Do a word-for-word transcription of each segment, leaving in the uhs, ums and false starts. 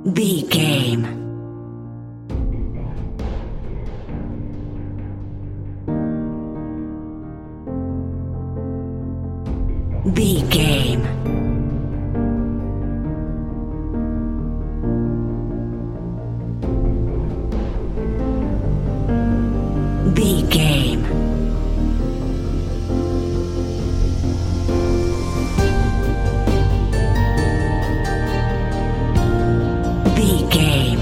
B game. B game. B game. B game.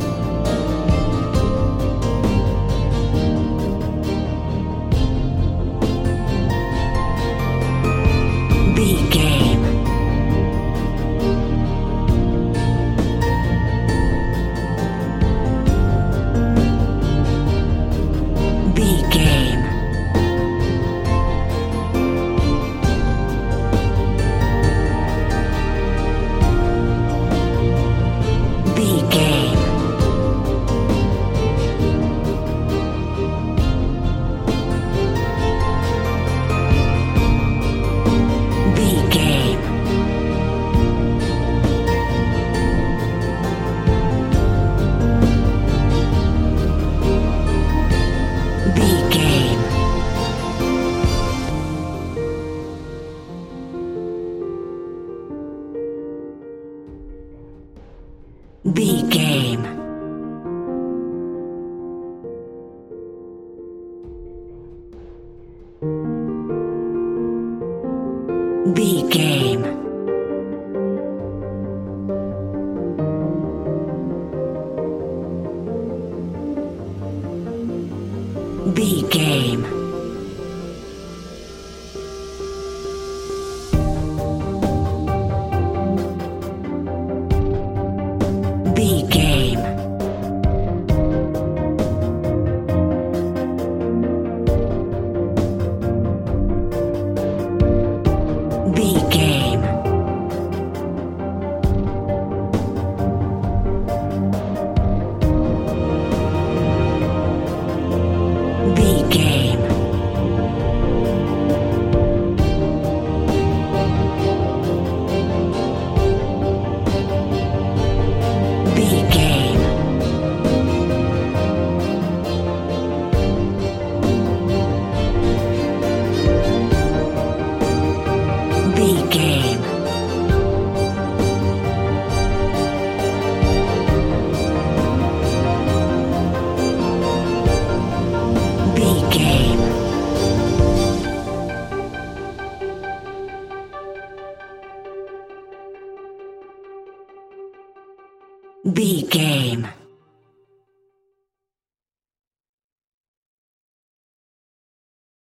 B game. B game. B game. B game. B game. B game. B game. B game. B game. B game. B game. B game. B game. B game. B game.